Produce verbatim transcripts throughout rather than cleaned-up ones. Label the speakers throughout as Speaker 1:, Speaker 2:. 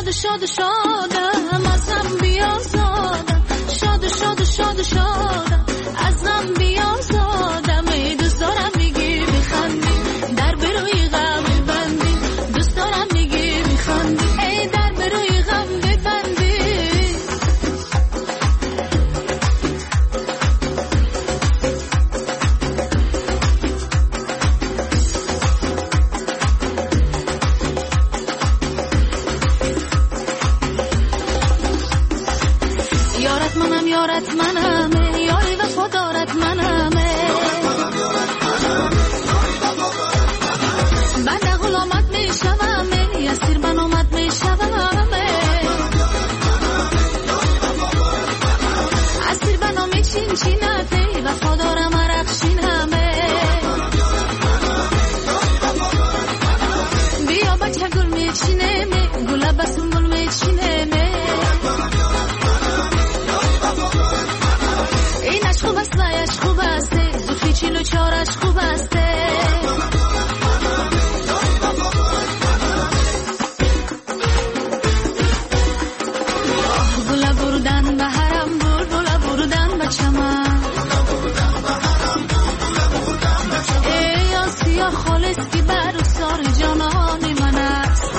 Speaker 1: شاد شاد شادم از غم بیازادم، شاد شاد شاد شادم از غم بیازادم. ای دوست دارم میگی میخندی در بروی غم ببندی، دوست دارم میگی میخندی ای در بروی غم ببندی. یارت منم یارت منم یاری وفادارت منم، بنده غلامت میشوم اسیر بنامت میشوم، اسیر بنامی چین چینت وفادارم عرقشینم. بیا بچه گل میچینم گل بسون گل میچینم، اینش خوب است ویش خوب است زوفی چیل و چارش خوب است. گل بردن به حرم بول گل بردن به چمن، ای آسیا خالص که بر سار جانان من است،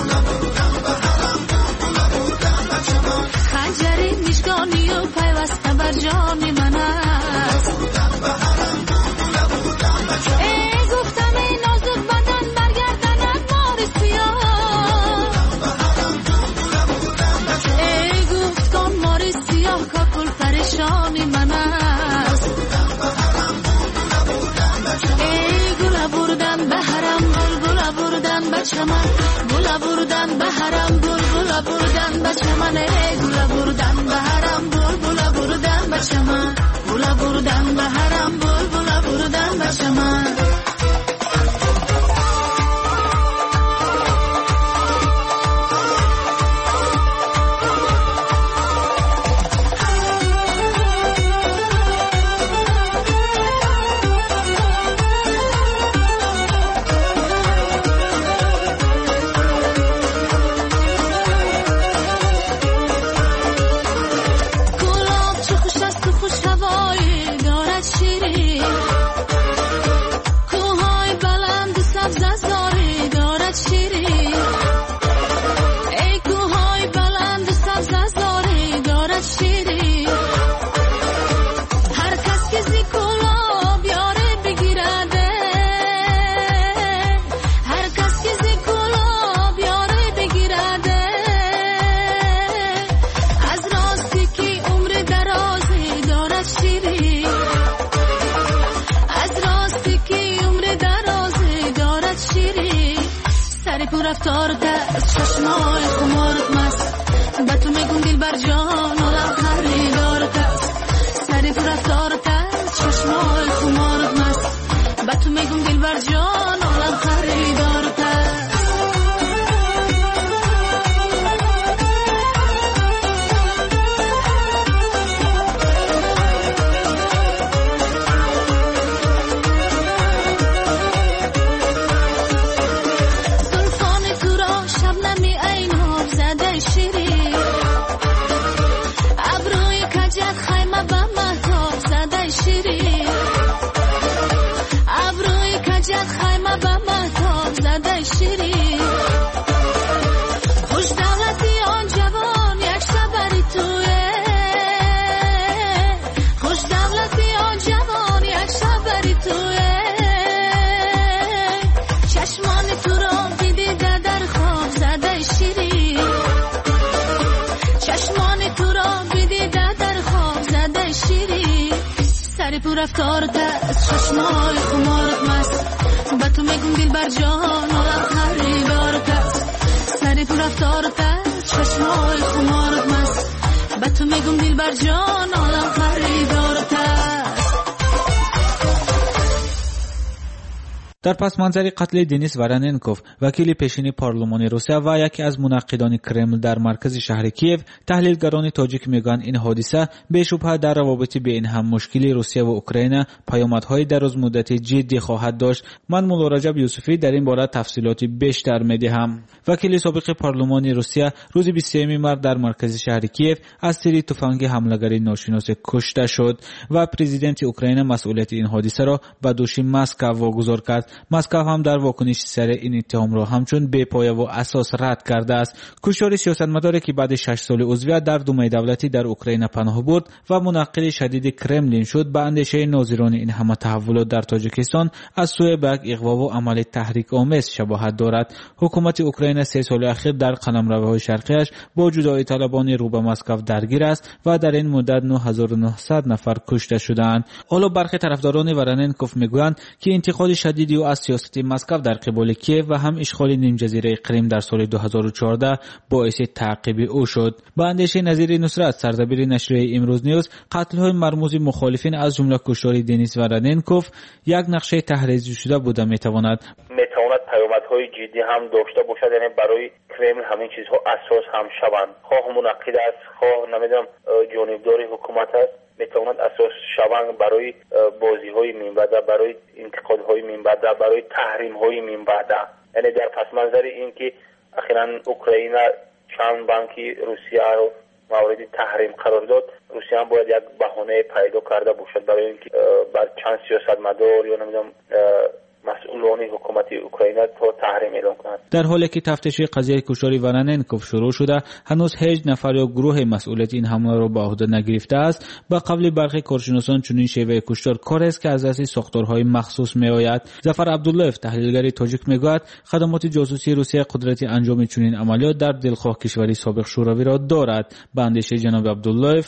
Speaker 1: خنجری میشگانی و پیوسته بر جان من است. ای گفتم ای نازک بدن برگردند مار سیاه، ای گفتم مار سیاه کاکل پریشانی من است. ای گل بردن به حرم گل گل بردن به چمن، گل بردن به حرم گل گل بردن به چمن، ای گل بردن به حرم گل گل بردن به چمن، گل بردن به حرم گل گل بردن به چمن. رفتار دست چشمای خمارت مست، به تو میگم دل بر جان آدم خریدارت است. سری تو رفتار دست چشمای خمارت مست، به تو میگم دل بر جان آدم خریدارت است. تو رفتار دست چشمای خمارت مست، به تو میگم دل بر جان آدم خریدارت است. سری تو رفتار دست چشمای خمارت مست، به تو میگم دل بر جان آدم خریدارت است.
Speaker 2: در پس منظر قتل دنیس وراننکوف، وکیل پیشین پارلمان روسیه و یکی از منقدان کرمل در مرکز شهر کیف، تحلیلگران تاجیک میگویند این حادثه به شبهه در روابط بین هم مشکلی روسیه و اوکراین پیامدهای دراز مدت جدی خواهد داشت. من مولا رجب یوسفی در این باره تفصیلات بیشتر میدهم. وکیل سابق پارلمان روسیه روز بیست و سوم مارس در مرکز شهر کیف از تیر تفنگ حمله‌گری ناشناس کشته شد و پرزیدنت اوکراین مسئولیت این حادثه را به دوش مسکو واگذار کرد. مسکو هم در واکنش سر این اتهام را همچون بی‌پایه و اساس رد کرده است. کشتار سیاستمداری که بعد شش سال عضویت در دومای دولتی در اوکراین پناه برد و منقد شدید کرملین شد، به اندیشه ناظران این همه تحولات در تاجیکستان از سوی بک اغوا و عمل تحریک آمیز شباهت دارد. حکومت اوکراین سه سال اخیر در قلمروهای شرقیش با جدایی طلبان رو به مسکو درگیر است و در این مدت نه هزار و نهصد نفر کشته شدند. حالا برخی طرفداران وراننکوف میگویند که انتقاد شدیدی و از سیاست مسکو در قبال کیف و هم اشغال نیم جزیره کریم در سال دو هزار و چهارده باعث تعقیب او شد. با اندیشه نظیر نصرت، سردبیر نشریه امروز نیوز، قتل‌های مرموز مخالفین از جمله کشتار دنیس وراننکوف یک نقشه تحریزی شده بوده میتواند
Speaker 3: میتواند پیامدهای جدی هم داشته باشد. یعنی برای کرمل همین چیزها اساس هم شوند، خواه منقد است، خواه نمیدونم جانبدار حکومت است، میتواند اساس شوند برای بازی‌های منبعد، برای انتقادهای منبعد، برای تحریم‌های منبعد. یعنی در پس منظر این که اخیراً اوکراین چند بانکی روسیه رو مورد تحریم قرار داد، روسیه هم باید یک بهانه پیدا کرده باشد برای اینکه بر چند سیاستمدار یا نمیدونم مسئولان حکومت اوکراین تا تحریم اعلام کنند.
Speaker 2: در حالی که تفتیش قضیه کشتار وراننکوف شروع شده، هنوز هیچ نفر یا گروه مسئولیت این حمله را به عهده نگرفته است. با قبل برخی کارشناسان چنین شیوه کشتار کار است که از دست ساختارهای مخصوص میآید. ظفر عبدالله، تحلیلگر تاجیک، میگوید خدمات جاسوسی روسیه قدرت انجام چنین عملیات در دلخواه کشوری سابق شوروی را دارد. به اندیشه جناب عبدالله،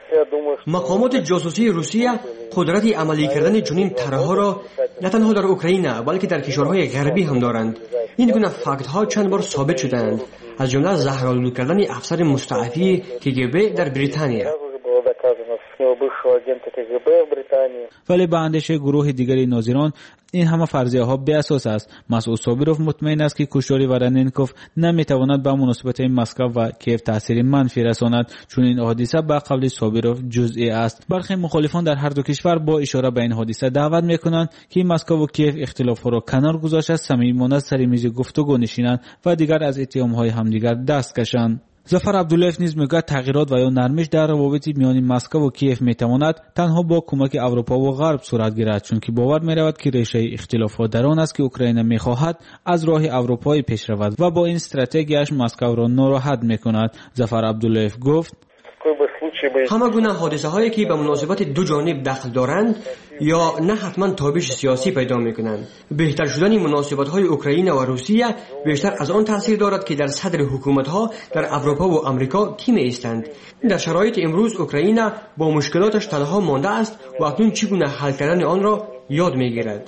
Speaker 4: مقامات جاسوسی روسیه قدرت عملی کردن چنین طرح‌ها را نه تنها در اوکراین بلکه در کشورهای غربی هم دارند. این گونه فاکت‌ها چند بار ثابت شدند، از جمله زهرآلود کردن افسر مستعفی کگب در بریتانیا.
Speaker 2: ولی به اندیشه گروه دیگری ناظران این همه فرضیه ها بی اساس است. مسعود صابروف مطمئن است که کشتار وراننکوف نمیتواند به مناسبت مسکو و کیف تاثیر منفی رساند، چون این حادثه به قول صابروف جزئی است. برخی مخالفان در هر دو کشور با اشاره به این حادثه دعوت میکنند که مسکو و کیف اختلافات را کنار گذاشته صمیمانه سر میز گفتگو نشینند و دیگر از اتهام‌های همدیگر دست کشند. ظفر عبدالله نیز میگوید تغییرات و یا نرمش در روابط میان مسکو و کیف میتواند تنها با کمک اروپا و غرب صورت گیرد، چون که باور میرود که ریشه اختلافات در آن است که اوکراین میخواهد از راه اروپایی پیش رود و با این استراتژیش مسکو را ناراحت میکند. ظفر عبدالله گفت
Speaker 4: همه گونه حادثه هایی که به مناسبت دو جانب دخل دارند یا نه حتما تابش سیاسی پیدا میکنند. بهتر شدن مناسبت های اوکراین و روسیه بیشتر از آن تاثیر دارد که در صدر حکومت ها در اروپا و آمریکا کی میایستند. در شرایط امروز اوکراین با مشکلاتش تنها مانده است و اکنون چگونه حل کردن آن را یاد میگیرد.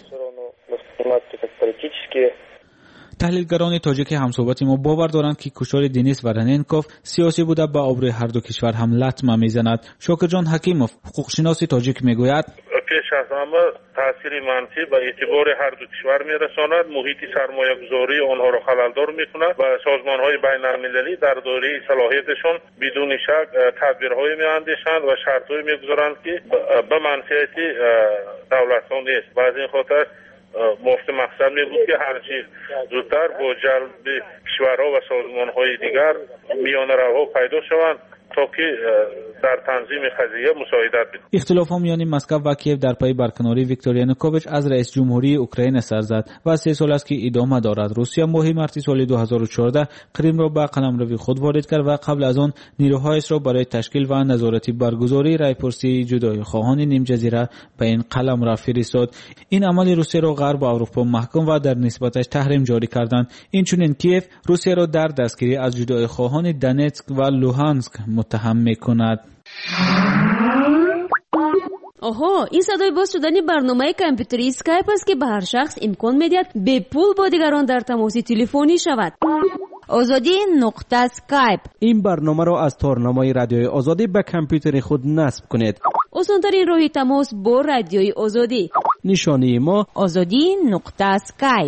Speaker 2: تحلیلگران تاجیک همصحبت ما باور دارند که کشتار دنیس وراننکوف سیاسی بوده به آبروی هر دو کشور هم لطمه میزند. شاکرجان حکیموف، حقوقشناس تاجیک، میگوید
Speaker 5: پیش از همه تاثیر منفی به اعتبار هر دو کشور میرساند، محیط سرمایه گذاری آنها را خللدار میکند و سازمان های بین المللی در دوره صلاحیتشان بدون شک تدبیرهای میاندیشند و شرطهای میگذارند که به منفعت دولت‌ها نیست. و از این خاطر مفت مقصد می بود که هرچی زودتر با جلب کشورها و سازمانهای دیگر میان رها پیدا شوند تا که در تنظیم قضیه مساعدت بدهند.
Speaker 2: اختلافات میان مسکو و کیف در پی برکناری ویکتور یانوکوویچ از رئیس جمهوری اوکراین سر زد و سه سال است که ادامه دارد. روسیه ماه مارس سال دو هزار و چهارده کریم را به قلمرو خود وارد کرد و قبل از آن نیروهایش را برای تشکیل و نظارت برگزاری رایپرسی جدایی خواهان نیم جزیره به این قلمرو فرستاد. این عمل روسیه را غرب و اروپا محکوم و در نسبتش تحریم جاری کردند. این چنین کیف روسیه را در دستگیری از جدایی خواهان دونتسک و لوهانسک متهم میکند.
Speaker 6: آها، این صدای باز شدن برنامه کامپیوتری اسکایپ است که به هر شخص امکان میدهد به پول با دیگران در تماس تلفنی شود.
Speaker 7: آزادی نقطه اسکایپ.
Speaker 8: این برنامه را از تارنمای رادیوی آزادی به کامپیوتر خود نصب کنید.
Speaker 6: آسان‌ترین راه تماس با رادیوی آزادی
Speaker 8: نشانی ما
Speaker 7: آزادی نقطه سکایپ.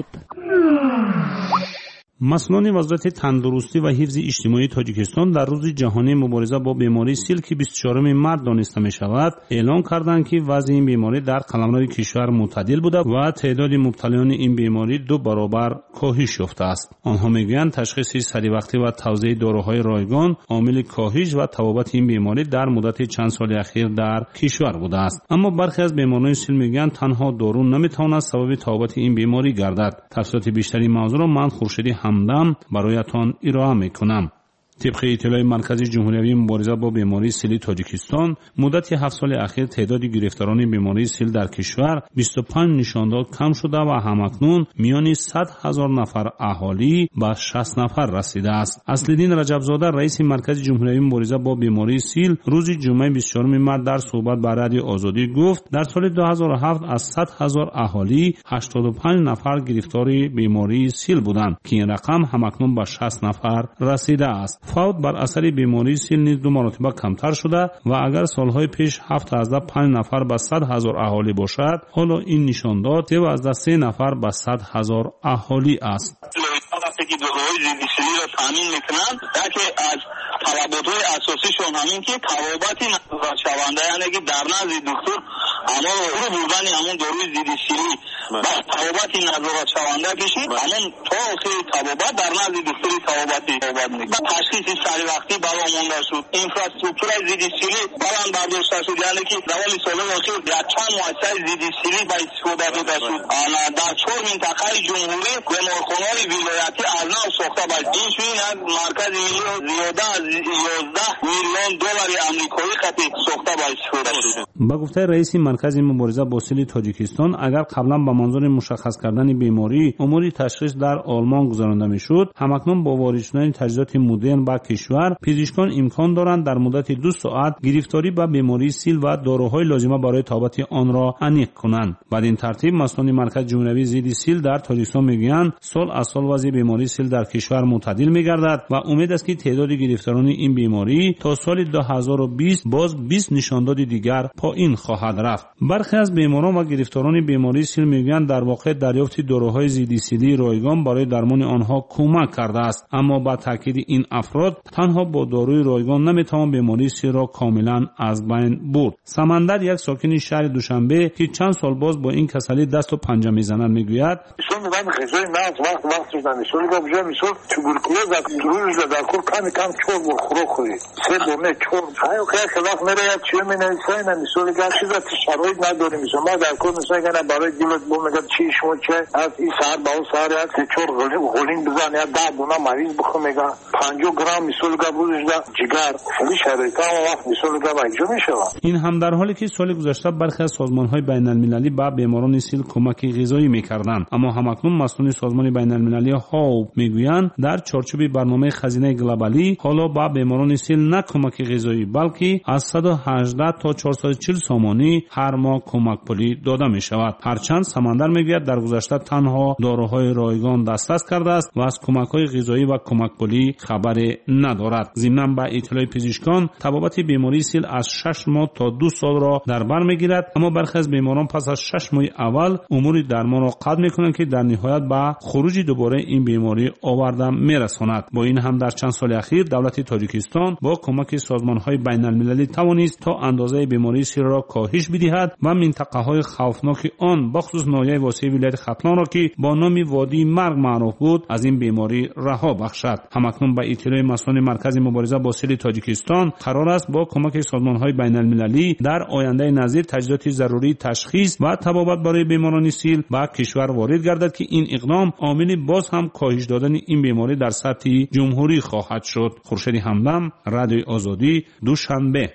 Speaker 9: مسئولان وزارت تندرستی و حفظ اجتماعی تاجیکستان در روز جهانی مبارزه با بیماری سیل که بیست و چهارم مارس دانسته می شود اعلام کردند که وضع این بیماری در قلمرو کشور معتدل بوده و تعداد مبتلایان این بیماری دو برابر کاهش یافته است. آنها میگویند تشخیص سریع و توزیع داروهای رایگان عامل کاهش و تبابت این بیماری در مدت چند سال اخیر در کشور بوده است. اما برخی از بیماران سیل میگویند تنها دارو نمیتواند سبب تبابت این بیماری گردد. تفصیلات بیشتری موضوع را من خورشیدی همدم برایتان ارائه میکنم. طبق اطلاع مرکز جمهوری مبارزه با بیماری سیل تاجیکستان مدت هفت سال اخیر تعداد گرفتاران بیماری سیل در کشور بیست و پنج نشاندار کم شده و همکنون میان صد هزار نفر اهالی به شصت نفر رسیده است. اصلالدین رجبزاده رئیس مرکز جمهوری مبارزه با بیماری سیل روز جمعه بیست و چهارم مارس در صحبت با رادیو آزادی گفت در سال دو هزار و هفت از صد هزار اهالی هشتاد و پنج نفر گرفتار بیماری سیل بودند که این رقم همکنون به شصت نفر رسیده است. فوت بر اثر بیماری سیل نیز دو مرتبه کمتر شده و اگر سالهای پیش هفتصد و پنج نفر به صد هزار اهالی باشد حالا این نشاندار دوازده و سه نفر به صد هزار اهالی است.
Speaker 10: وقتی که داروهای ضد سیلی را تامین میکنند که از طلبات‌های اساسیشون همین که تبابت شونده یعنی که در نزد دکتر اما رو بردن همون داروی ضد سیلی و تبابت نظارت شونده کشید همون تا که تبابت در نزد دکتر تبابتی تبابت میکنه. تشخیص سریع وقتی بالا مونده شد. اینفراستراکچور ضد سیلی بلند برداشته شد یعنی که در حال سال اخیر در چند مؤسسه ضد سیلی به استفاده داده شد. در چهار منطقه جمهوری بیمارخانه‌های ولایتی از نو ساخته باید. این چنین از مرکز ملی زیاده از یازده میلیون دلار آمریکایی خطی ساخته باید استفاده شد.
Speaker 9: با گفته رئیس مرکز مبارزه با سیل تاجیکستان اگر قبلا به منظور مشخص کردن بیماری امور تشخیص در آلمان گذرانده میشد همکنون با وارد شدن تجهیزات مدرن به کشور پزشکان امکان دارند در مدت دو ساعت گرفتاری به بیماری سیل و داروهای لازمه برای تبابت آن را انیق کنند. بعد این ترتیب مسئولان مرکز جمهوری ضد سیل در تاجیکستان میگویند سال از سال وضع بیماری سیل در کشور معتدل میگردد و امید است که تعداد گرفتاران این بیماری تا سال دو هزار و بیست باز بیست نشاندار دیگر پایین خواهد رفت. برخی از بیماران و گرفتاران بیماری سیل میگویند در واقع دریافت داروهای ضد سیلی رایگان برای درمان آنها کمک کرده است، اما با تاکید این افراد تنها با داروی رایگان نمیتوان بیماری سیل را کاملا از بین برد. سمندر یک ساکن شهر دوشنبه که چند سال باز با این کسلی دست و پنجه میزنند میگوید
Speaker 10: من غذای مغز وقت وقت شدن میشول گفت میشول توبرکولوز دروش در کل کم کم چور بخورو خوری سه دومه چور هایو که وقت میره یا چی مینویسه نه میشول گفت چیز شرایط نداریم میشه ما در کل مثلا کنه برای دیلت بو میگه چی شما چه از این ساعت با اون ساعت از چور غلیم غلیم بزن یا ده دونا مریض بخو میگه پنجاه گرم میشول گفت روزش ده جگر خیلی شرایط ها وقت میشول گفت اینجا میشه.
Speaker 9: این هم در حالی که سال گذشته برخی از سازمان‌های بین‌المللی به بیماران سیل کمک غذایی می‌کردند، اما همکنون مسئولان سازمان بین‌المللی هاو میگویند در چارچوب برنامه خزینه گلوبالی حالا به بیماران سیل نه کمک غذایی بلکه از صد و هجده تا چهارصد و چهل سامانی هر ماه کمک پولی داده می شود. هرچند سمندر میگوید در گذشته تنها داروهای رایگان دسترس کرده است و از کمک‌های غذایی و کمک پولی خبری ندارد. ضمناً با اطلاع پزشکان تبابت بیماری سیل از شش ماه تا دو سال را در بر میگیرد، اما برخی از بیماران پس از شش ماه اول امور درمان را قطع میکنند که در نهایت به خروج دوباره این بیماری آورده میرساند. با این هم در چند سال اخیر دولت تاجیکستان با کمک سازمان‌های بین‌المللی توانست تا اندازه بیماری سیل را کاهش بدهد و منطقه‌های خوفناک آن بخصوص ناحیه واسع ولایت ختلان را که با نام وادی مرگ معروف بود از این بیماری رها بخشد. همکنون با اطلاع مسئولان مرکز مبارزه با سیل تاجیکستان قرار است با کمک سازمان‌های بین‌المللی در آینده نزدیک تجهیزات ضروری تشخیص و تبابت برای بیماران سیل به کشور وارد گردد که این اقدام عامل باز هم کاهش دادن این بیماری در سطح جمهوری خواهد شد. خورشیدی همدم، رادیو آزادی، دوشنبه.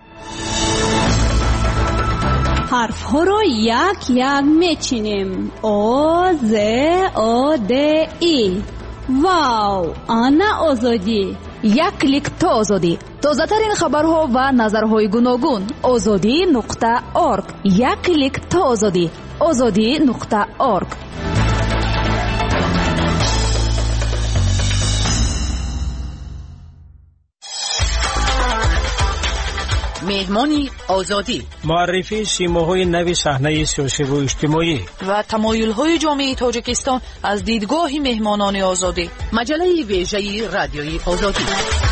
Speaker 6: حرف ها رو یک یک میچینیم. او ز او د ای. واو، آنا آزادی.
Speaker 7: یک کلیک تا آزادی. تازه ترین خبرها و نظرهای گوناگون. آزادی نقطه ارگ. یک کلیک تا آزادی. آزادی نقطه ارگ.
Speaker 11: مهمانی آزادی،
Speaker 12: معرفی سیماهای نوی صحنه سیاسی و اجتماعی
Speaker 11: و تمایل‌های جامعه تاجیکستان از دیدگاه مهمانان آزادی. مجله ویژه رادیوی آزادی.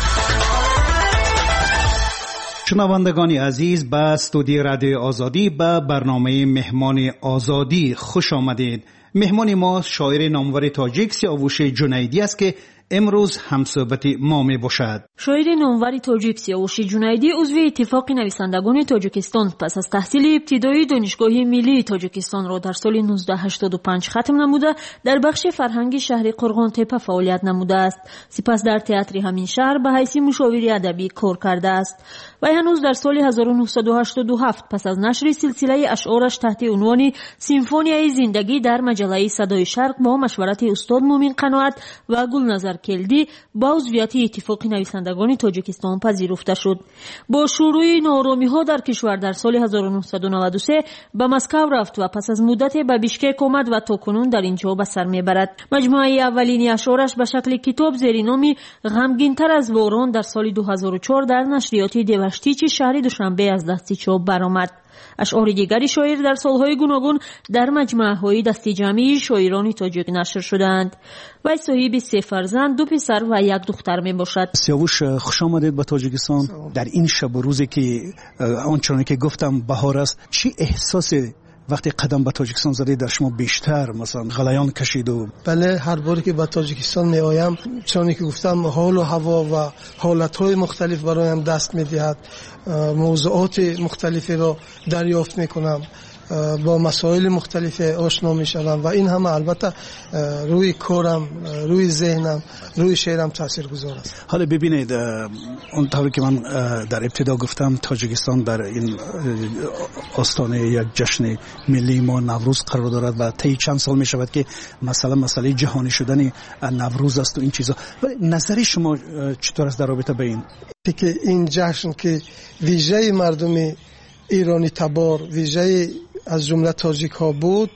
Speaker 13: شنوندگان عزیز، به استودیو رادیو آزادی به برنامه مهمان آزادی خوش آمدید. مهمان ما شاعر نامور تاجیک سیاوش جنیدی است که امروز همصحبت ما می باشد.
Speaker 6: شاعر نامور تاجیک سیاوش جنیدی عضو اتفاق نویسندگان تاجیکستان پس از تحصیل ابتدایی دانشگاه ملی تاجیکستان را در سال نوزده هشتاد و پنج ختم نموده در بخش فرهنگی شهر قرغان تپه فعالیت نموده است. سپس در تئاتر همین شهر به حیث مشاور ادبی کار کرده است و هنوز در سال هزار و نهصد و هشتاد و هفت پس از نشر سلسله اشعارش تحت عنوان سیمفونیای زندگی در مجله صدای شرق با مشورت استاد مومن قناعت و گلنظر کلدی با عضویت اتفاق نویسندگان تاجیکستان پذیرفته شد. با شروع ناآرامی‌ها در کشور در سال هزار و نهصد و نود و سه به مسکو رفت و پس از مدت به بیشکک آمد و تاکنون در اینجا به سر میبرد. مجموعه اولین اشعارش به شکل کتاب زیر نام غمگین‌تر از باران در سال دو هزار و چهار در نشریات دیوشتیچ شهر دوشنبه از دست چاپ برآمد. اشعار دیگری شاعر در سالهای گوناگون در مجموعه‌های دسته جمعی شاعران تاجیک نشر شدند. وی صاحب سه فرزند، دو پسر و یک دختر می باشد.
Speaker 13: سیاوش، خوش آمدید به تاجیکستان. در این شب و روزی که آنچنانی که گفتم بهار است، چی احساسی وقتی قدم به تاجیکستان زدید در شما بیشتر مثلا غلیان کشید؟ و
Speaker 14: بله، هر باری که به تاجیکستان می آیم چون که گفتم حال و هوا و حالتهای مختلف برایم دست می دهد، موضوعات مختلفی را دریافت می کنم، با مسائل مختلف آشنا می شدم و این همه البته روی کارم، روی ذهنم، روی شعرم تاثیر گذار است.
Speaker 13: حالا ببینید، اونطوری که من در ابتدا گفتم تاجیکستان در این آستانه یک جشن ملی ما نوروز قرار دارد و طی چند سال می شود که مثلا مسئله جهانی شدن نوروز است و این چیزا. ولی نظر شما چطور است در رابطه به این
Speaker 14: که این جشن که ویژه مردم ایرانی تبار، ویژه از جمله تاجیک ها بود،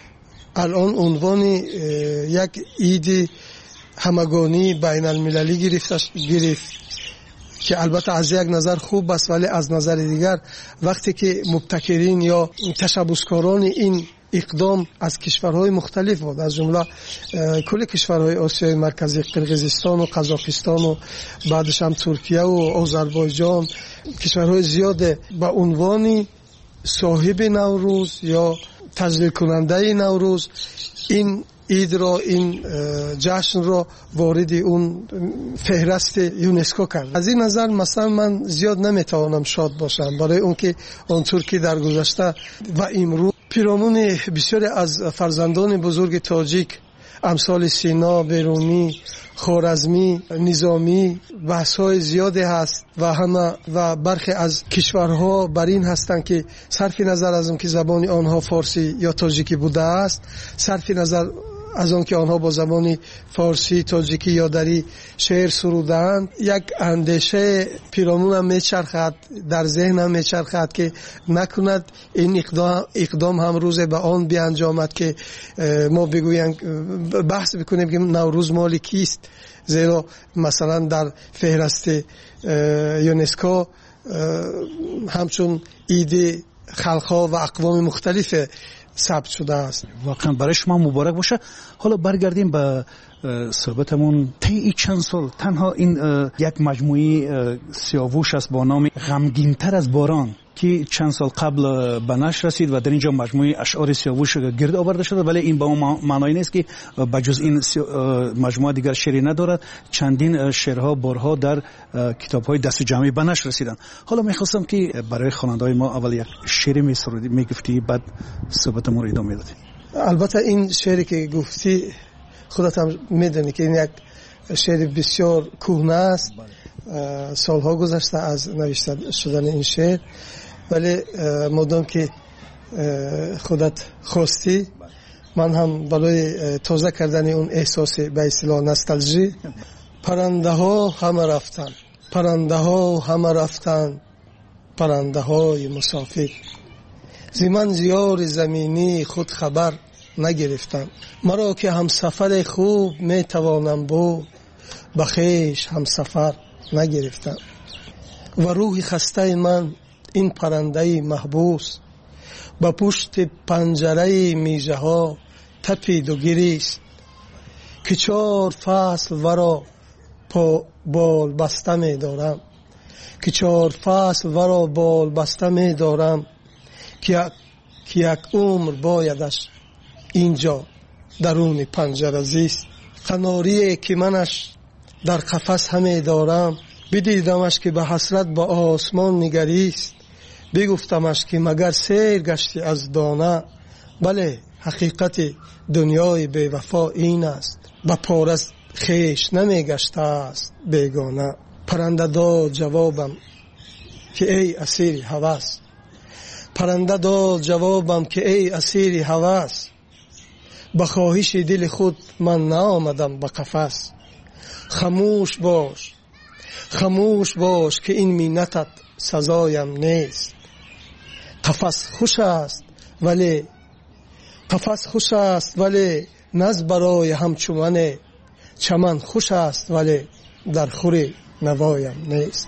Speaker 14: الان عنوان یک عید همگانی بین المللی گرفت گرفت که البته از یک نظر خوب است، ولی از نظر دیگر وقتی که مبتکرین یا تشبثکاران این اقدام از کشورهای مختلف بود، از جمله کل کشورهای آسیای مرکزی، قرقیزستان و قزاقستان و بعدش هم ترکیه و آذربایجان، کشورهای زیاد به عنوان صاحب نوروز یا تجلیل کننده نوروز این عید را، این جشن را وارد اون فهرست یونسکو کرد. از این نظر مثلا من زیاد نمیتوانم شاد باشم، برای اون که آنطور که در گذشته و امروز پیرامون بسیاری از فرزندان بزرگ تاجیک امثال سینا، بیرونی، خوارزمی، نظامی بحث‌های زیادی هست و همه و برخی از کشورها بر این هستند که صرف نظر از اون که زبان آنها فارسی یا تاجیکی بوده است، صرف نظر از اون که آنها با زبان فارسی، تاجیکی یا دری شعر سرودند، یک اندیشه پیرامونم میچرخد، در ذهنم میچرخد که نکند این اقدام, اقدام هم روز به آن بیانجامد که ما بگوییم، بحث بکنیم که نوروز مال کیست، زیرا مثلا در فهرست یونسکو همچون عید خلق‌ها و اقوام مختلف ثبت شده است.
Speaker 13: واقعا برای شما مبارک باشه. حالا برگردیم به صحبتمون. طی چند سال تنها این یک مجموعه سیاوش است با نام غمگین‌تر از باران که چند سال قبل به نشر رسید و در اینجا مجموعه اشعار سیاوش گرد آورده شده، ولی این به اون معنی نیست که بجز این مجموعه دیگر شعری ندارد. چندین شعرها بارها در کتاب‌های دست جمعی به نشر رسیدن. حالا می‌خواستم که برای خواننده‌های ما اول یک شعری می‌سرودی، میگفتی، بعد صحبتمون رو ادامه بدیم.
Speaker 14: البته این شعری که گفتی خودت هم میدونی که این یک شعر بسیار کهنه است، سالها گذشته از نوشته شدن این شعر، ولی مادام که خودت خواستی من هم برای تازه کردن اون احساس به اصطلاح نوستالژی. پرنده ها همه رفتن، پرنده ها همه رفتن، پرنده های مسافر، زمین زیار زمینی خود خبر نگرفتن، مرا که هم سفر خوب می توانم بود، بخیش هم سفر نگرفتم. و روح خسته من این پرنده محبوس با پشت پنجره میژه ها تپید و گریست که چهار فصل ورا پا بال بسته می دارم که چهار فصل ورا بال بسته می دارم که یک عمر بایدش اینجا درون پنجره زیست. قناریه که منش در قفس همه دارم بدیدمش که به حسرت با آسمان نگریست بگفتمش که مگر سیر گشتی از دانه بله حقیقت دنیای بی وفا این است با پارس خیش نمی گشته است بیگانه. پرنده داد جوابم که ای اسیر هوس پرنده داد جوابم که ای اسیر هوس به خواهش دل خود من نآمدم به قفس. خاموش باش خاموش باش که این منتت سزایم نیست. قفس خوش است ولی قفس خوش است ولی نز برای همچون چمن خوش است ولی در خوری نوایم نیست.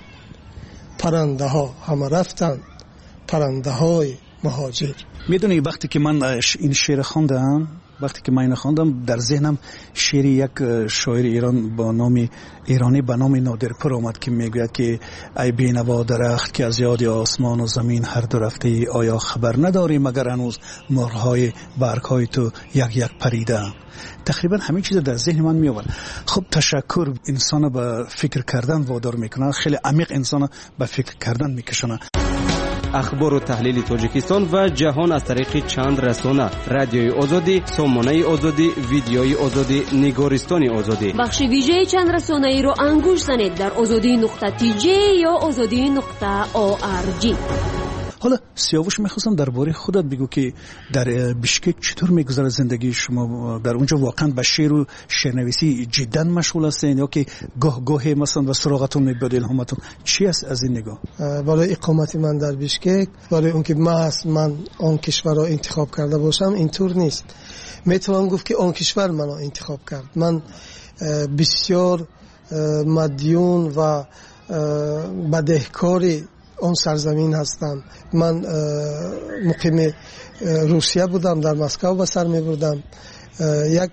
Speaker 14: پرنده ها همه رفتن پرنده های مهاجر.
Speaker 13: میدونی وقتی که من این شعر خواندم وقتی که من خواندم در ذهنم شعر یک شاعر ایران با نام ایرانی به نام نادرپور آمد که میگوید که ای بینوا درخت که از یاد آسمان و زمین هر دو رفته ای آیا خبر نداری مگر هنوز مرغ‌های برگ‌های تو یک یک پریده. تقریبا همین چیز در ذهن من میآورد. خب تشکر انسان به فکر کردن وادار میکنه، خیلی عمیق انسان به فکر کردن میکشونه.
Speaker 8: اخبار و تحلیل تاجیکستان و جهان از طریق چند رسانه: رادیوی آزادی، سامانه آزادی، ویدیوی آزادی، نگارستان آزادی.
Speaker 15: بخش ویژه چند رسانه ای رو انگوش زنید در آزادی نقطه تی جی یا آزادی نقطه او آر جی.
Speaker 13: حالا سیاوش میخواستم درباره خودت بگو که در بشکک چطور میگذره زندگی شما؟ در اونجا واقعا به شعر و شعرنویسی جدا مشغول هستین یا که گاه گاهی مثلا و سراغتون میبرد الهامتون؟ چی است از این نگاه؟
Speaker 14: برای اقامت من در بشکک، برای اون که محض من آن کشور را انتخاب کرده باشم اینطور نیست. میتونم گفت که آن کشور منو انتخاب کرد. من بسیار مدیون و بدهکاری اون سرزمین هستم. من مقیم روسیه بودم، در مسکو به سر می بردم. یک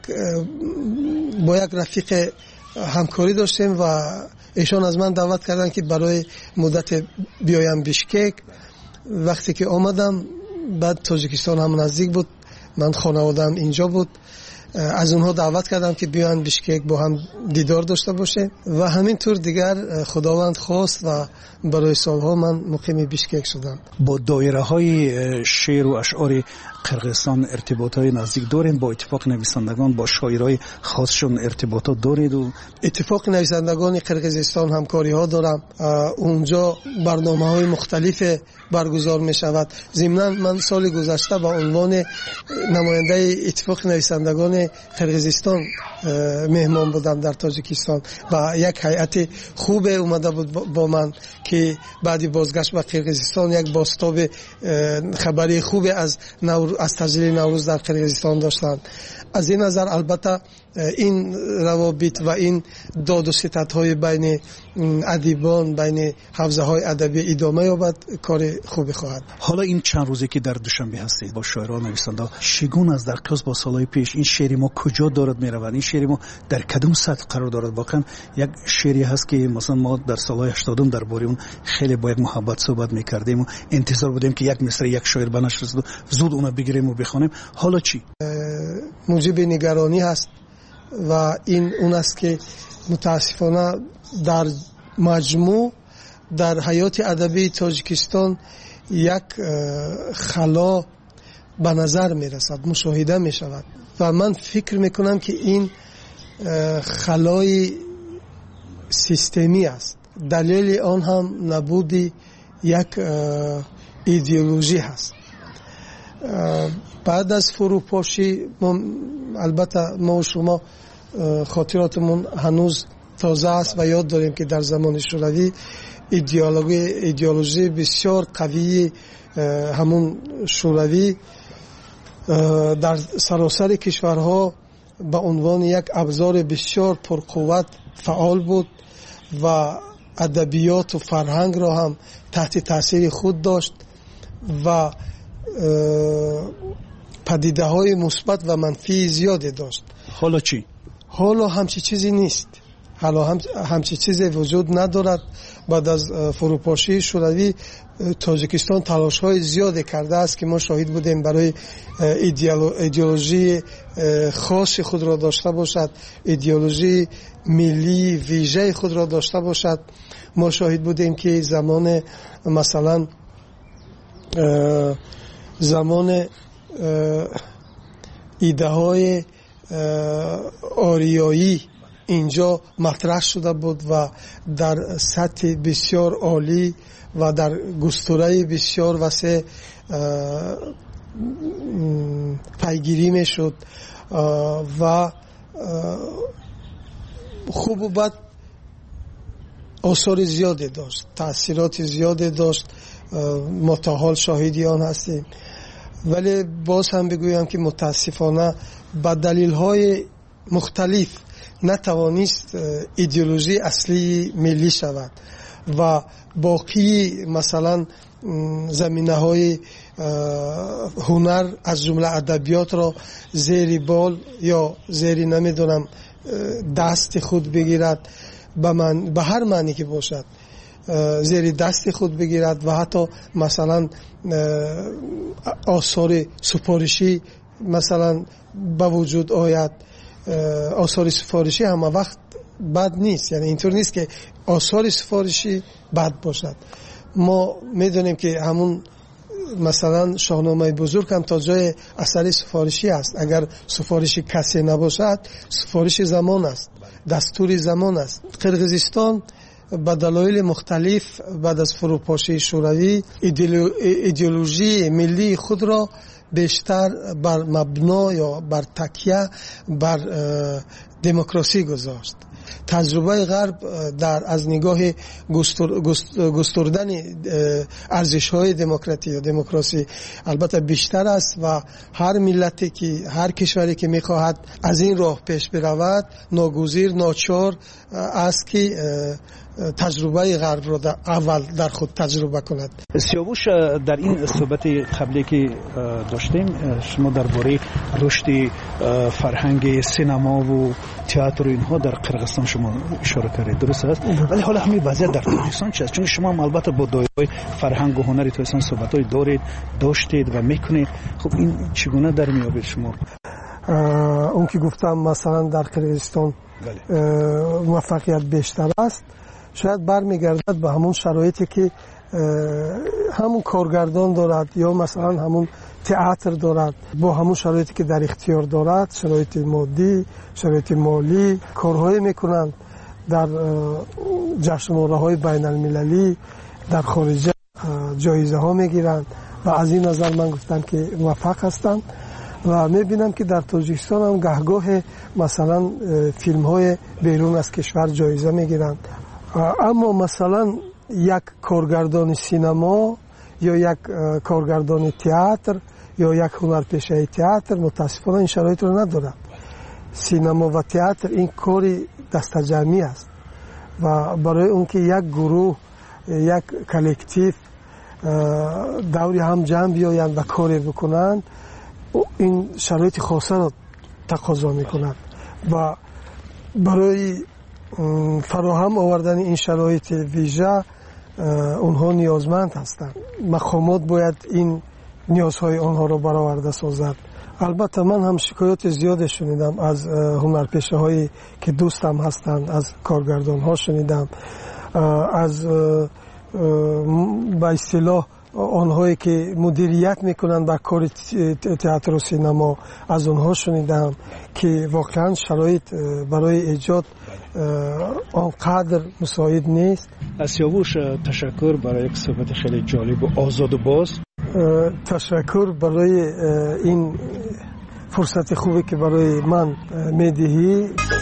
Speaker 14: با یک رفیق همکاری داشتیم و ایشان از من دعوت کردن که برای مدت بیایم بشکک. وقتی که آمدم بعد تاجیکستان هم نزدیک بود، من خانواده‌ام اینجا بود، از اونها دعوت کردم که بیان بشکک با هم دیدار داشته باشه و همینطور دیگر خداوند خواست و برای سالها من مقیم بشکک شدم.
Speaker 13: با دایره های شعر و اشعار قرقیزستان ارتباطات نزدیک دارین؟ با اتفاق نویسندگان با شاعرای خاصشون ارتباطات دارید؟ و
Speaker 14: اتفاق نویسندگان قرقیزستان همکاری ها دارم. اونجا برنامه های مختلف برگزار می شود. ضمناً من سال گذشته با عنوان نماینده اتفاق نویسندگان قرقیزستان مهمان بودم در تاجیکستان و یک هیئت خوب اومده بود با من که بعدی بازگشت به قرقیزستان یک باستاب خبری خوب از نور... از تجلیل نوروز در قرقیزستان داشتند. از این نظر البته این روابط و این داد و ستدهای بین ادیبان، بین حوزه های ادبی ادامه یابد، کار خوبی خواهد.
Speaker 13: حالا این چند روزی که در دوشنبه هستید با شاعران نویسنده، شگون از در قیاس با سالهای پیش این شعر ما کجا دارد میرود؟ این شعر ما در کدوم سطح قرار دارد؟ واقعا یک شعری هست که مثلا ما در سالهای هشتاد درباره اون خیلی با یک محبت صحبت میکردیم و انتظار بودیم که یک مصرع یک شاعر بنش رسید و زود اونو بگیریم و بخونیم. حالا چی؟
Speaker 14: موجب نگرانی هست و این اون است که متاسفانه در مجموع در حیات ادبی تاجیکستان یک خلا به نظر می رسد، مشاهده می شود و من فکر می کنم که این خلای سیستمی است. دلیل آن هم نبودی یک ایدئولوژی هست. بعد از فروپاشی البته ما و شما خاطراتمون هنوز تازه است و یاد داریم که در زمان شوروی ایدئولوژی ایدئولوژی بسیار قوی همون شوروی در سراسر کشورها به عنوان یک ابزار بسیار پرقوت فعال بود و ادبیات و فرهنگ را هم تحت تاثیر خود داشت و پدیده های مثبت و منفی زیادی داشت.
Speaker 13: حالا چی؟
Speaker 14: حالا همچی چیزی نیست. حالا هم همچی چیزی وجود ندارد. بعد از فروپاشی شوروی تاجیکستان تلاش های زیادی کرده است که ما شاهد بودیم برای ایدئولوژی خاص خود را داشته باشد، ایدئولوژی ملی ویژه خود را داشته باشد. ما شاهد بودیم که زمان مثلا زمان ایده های آریایی اینجا مطرح شده بود و در سطح بسیار عالی و در گستره بسیار وسیع پیگیری می شد و خوب و بد آثار زیادی داشت، تأثیرات زیادی داشت. ما تا حال شاهدی آن هستیم. ولی باز هم بگویم که متاسفانه با دلیل های مختلف نتوانست ایدئولوژی اصلی ملی شود و باقی مثلا زمینه های هنر از جمله ادبیات را زیر بال یا زیر نمیدونم دست خود بگیرد، به من به هر معنی که باشد زیر دست خود بگیرد و حتی مثلا آثار سفارشی مثلا به وجود آید. آثار سفارشی همه وقت بد نیست، یعنی اینطور نیست که آثار سفارشی بد باشد. ما میدونیم که همون مثلا شاهنامه بزرگ هم تا جای اثر سفارشی است. اگر سفارشی کسی نباشد سفارش زمان است، دستور زمان است. قرقیزستان به دلایل مختلف بعد از فروپاشی شوروی ایدئولوژی ملی خود را بیشتر بر مبنا یا بر تکیه بر دموکراسی گذاشت. تجربه غرب در از نگاه گستردن ارزش‌های دموکراتی و دموکراسی البته بیشتر است و هر ملتی که هر کشوری که می‌خواهد از این راه پیش برود ناگزیر ناچار است که تجربه غرب را در اول در خود تجربه کند.
Speaker 13: سیاوش، در این صحبت قبلی که داشتیم شما درباره رشد فرهنگ سینما و تئاتر و اینها در قرقیزستان شما اشاره کردید، درست است؟ ولی حالا همین وضعیت در تاجیکستان چه است؟ چون شما هم البته با دایره فرهنگ و هنر تاجیکستان صحبت‌های دارید داشتید و میکنید. خب این چگونه در میابید شما؟
Speaker 14: اون که گفتم مثلا در قرقیزستان موفقیت بیشتر است، شاید برمیگردد به همون شرایطی که همون کارگردان دارد یا مثلا همون تئاتر دارد، با همون شرایطی که در اختیار دارد، شرایط مادی، شرایط مالی، کارهایی میکنند در جشنواره‌های بین المللی در خارج جایزه ها میگیرند و از این نظر من گفتم که موفق هستند و میبینم که در تاجیکستان هم گهگاه مثلا فیلم های بیرون از کشور جایزه میگیرند. اما مثلا یک کارگردان سینما یا یک کارگردان تئاتر یا یک هنرپیشه تئاتر متاسفانه این شرایط رو ندارد. سینما و تئاتر این کاری دست جمعی است و برای اون که یک گروه یک کلکتیو دوری هم جمع بیایند و کاری بکنند این شرایط خاصه را تقاضا میکنند و برای فراهم آوردن این شرایط ویژه اونها نیازمند هستند. مقامات باید این نیازهای آنها را برآورده سازد. البته من هم شکایت زیاد شنیدم از هنرپیشه هایی که دوستم هستند، از کارگردان ها شنیدم، از به اصطلاح آنهایی که مدیریت میکنند بر کار تئاتر و سینما، از آنها شنیدم که واقعا شرایط برای ایجاد آنقدر مساعد نیست.
Speaker 13: سیاوش، تشکر برای یک صحبت خیلی جالب و آزاد و باز.
Speaker 14: تشکر برای این فرصت خوبی که برای من میدهی.